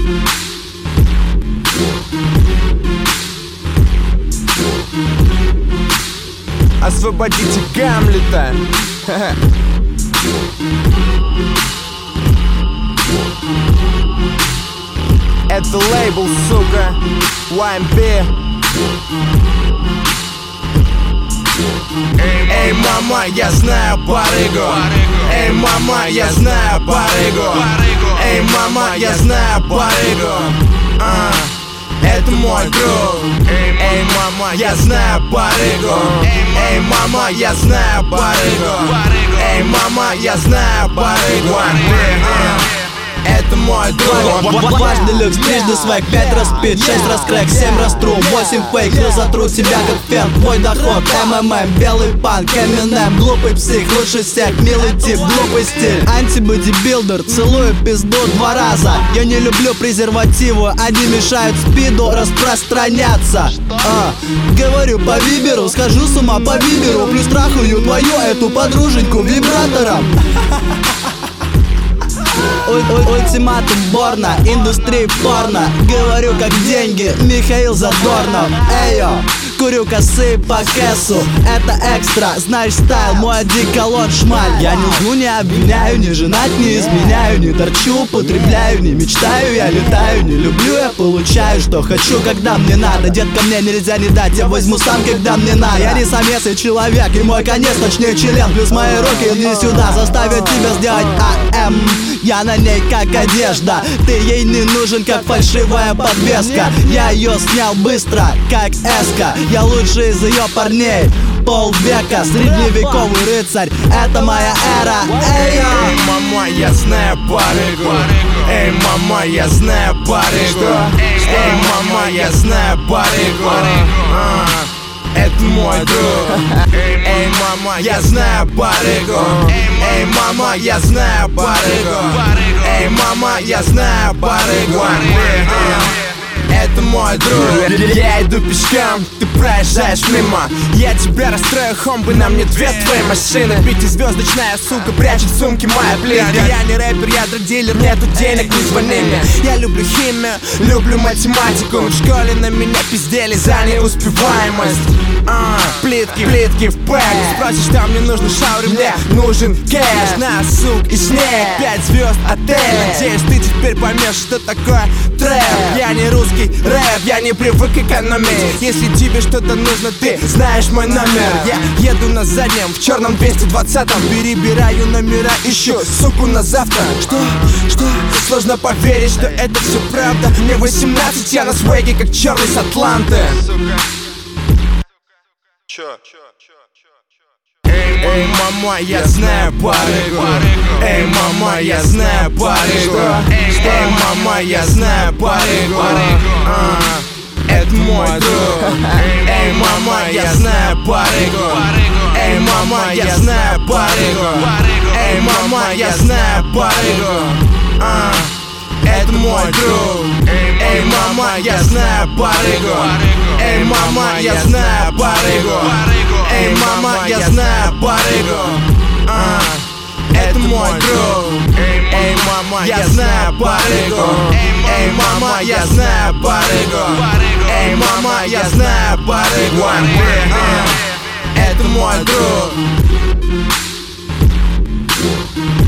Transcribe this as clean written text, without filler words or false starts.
Освободите Гамлета. Это лейбл, сука, YMP. Эй, мама, я знаю барыгу. Эй, мама, я знаю барыгу. Эй, мама, я знаю барыгу. Это мой друг. Эй, мама, я знаю барыгу. Эй, мама, я знаю барыгу. Эй, мама, я знаю барыгу. Это мой друг. Важный люкс, трижды свайк, 5 раз спид, 6 раз крэк, 7 раз тру, 8 фейк, разотру тебя как фен. Твой доход, МММ, белый панк, Eminem, глупый псих, лучше всех, милый тип, глупый стиль. Антибодибилдер, целую пизду 2 раза. Я не люблю презервативы, они мешают спиду распространяться. Говорю по виберу, схожу с ума по виберу, плюс трахаю твою эту подруженьку вибратором. Ультиматум Борна, индустрия порно. Говорю как деньги, Михаил Задорнов. Эйо, курю косы по кэсу, это экстра, знаешь стайл, мой одеколон шмаль. Я не лгу, не обвиняю, не женат, не изменяю, не торчу, потребляю, не мечтаю, я летаю, не люблю, я получаю, что хочу, когда мне надо. Детка, мне нельзя не дать, я возьму сам, когда мне надо. Я не самец, я человек, и мой конец точнее член. Плюс мои руки не сюда, заставят тебя сделать АМ. Я на ней как одежда, ты ей не нужен, как фальшивая подвеска. Я ее снял быстро, как эска. Я лучший из ее парней, полвека, средневековый рыцарь, это моя эра. Эй, мама, я знаю барыгу. Эй, мама, я знаю барыгу. Эй, мама, я знаю барыгу. Это мой друг. Эй, мама, я знаю барыгу. Эй, мама, я знаю барыгу. Эй, мама, я знаю барыгу. Это мой друг. Я иду пешком, ты проезжаешь мимо. Я тебя расстрою, хомбы, на мне 2 твои машины. Пятизвездочная сука прячет в сумке моя плитка. Я не рэпер, я драгдилер, нету денег, не звони мне. Я люблю химию, люблю математику. В школе на меня пиздели за неуспеваемость. Плитки в пэк. Спросишь, что мне нужно шауры, мне нужен кэш. На сук и снег, 5 звезд отель. Надеюсь, ты теперь поймешь, что такое трэп. Я не русский рэп, я не привык экономить. Если тебе что-то нужно, ты знаешь мой номер. Я еду на заднем, в черном 220-м. Перебираю номера, ищу суку на завтра. Что? Сложно поверить, что это все правда. Мне 18, я на свеге, как черный с Атланты. Эй, мама, я знаю барыгу. Эй, мама, я знаю барыгу. Эй, мама, я знаю барыгу. Это мой друг. Эй, мама, я знаю барыгу. Эй, мама, я знаю барыгу. Эй, мама, я знаю барыгу. Это мой друг. Эй, мама, я знаю барыгу. Эй, мама, я знаю барыгу. Эй, мама, я знаю барыгу. Это мой друг. Эй, мама, я знаю барыгу. Эй, мама, я знаю барыгу. Эй, мама, я знаю барыгу. Это мой друг.